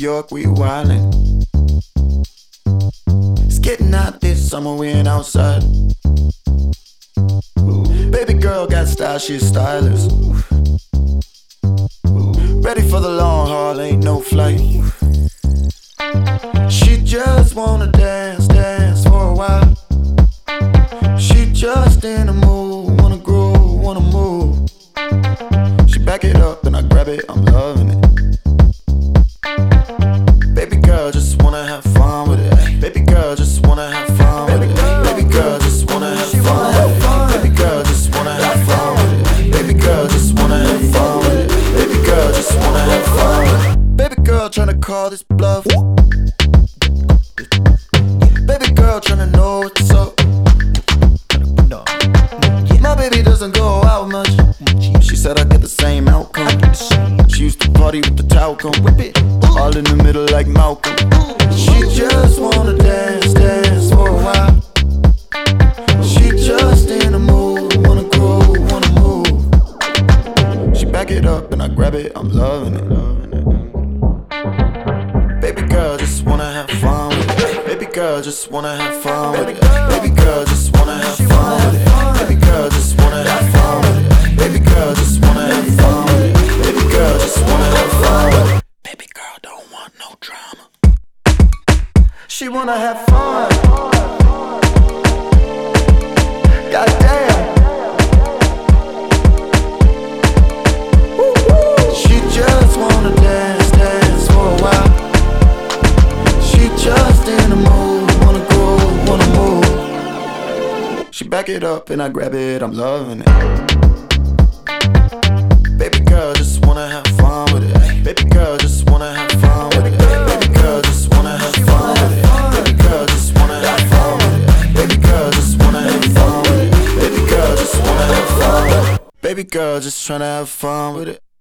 York, we wildin'. It's getting out this summer, we ain't outside. Baby girl got style, she's stylish. Ready for the long haul, ain't no flight. She just wanna dance, dance for a while. She just in the mood, wanna groove, wanna move. She back it up and I grab it, I'm loving it. Baby girl just wanna have fun with it. Baby girl just wanna have fun with it. Baby girl just wanna have fun with it. Baby girl just wanna have fun with it. Baby girl just wanna have fun with it. Baby girl just wanna have fun with it. Baby girl tryna call this bluff. Baby girl tryna know what's up. My baby doesn't go out much. She said I get the same outcome. She used to party with the talcum, all in the middle like Malcolm. She just wanna dance, dance for a while. She just in the mood, wanna groove, wanna move. She back it up and I grab it, I'm loving it. Baby girl just wanna have fun with it. Baby girl just wanna have fun with it. Baby girl just wanna have fun with it. Baby girl just wanna have fun with it. Baby girl just wanna have fun with it. Baby girl just wanna have fun with it. Baby girl don't want no drama. She wanna have fun. Goddamn. She just wanna dance, dance for a while. She just in the mood, wanna groove, wanna move. She back it up and I grab it, I'm loving it. Baby girl just wanna have fun with it. Baby girl just wanna have fun with it. Baby girl just wanna have fun with it. Baby girl just wanna have fun with it. Baby girl just wanna have fun with it. Baby girl just wanna have fun with it. Baby girl just tryna have fun with it.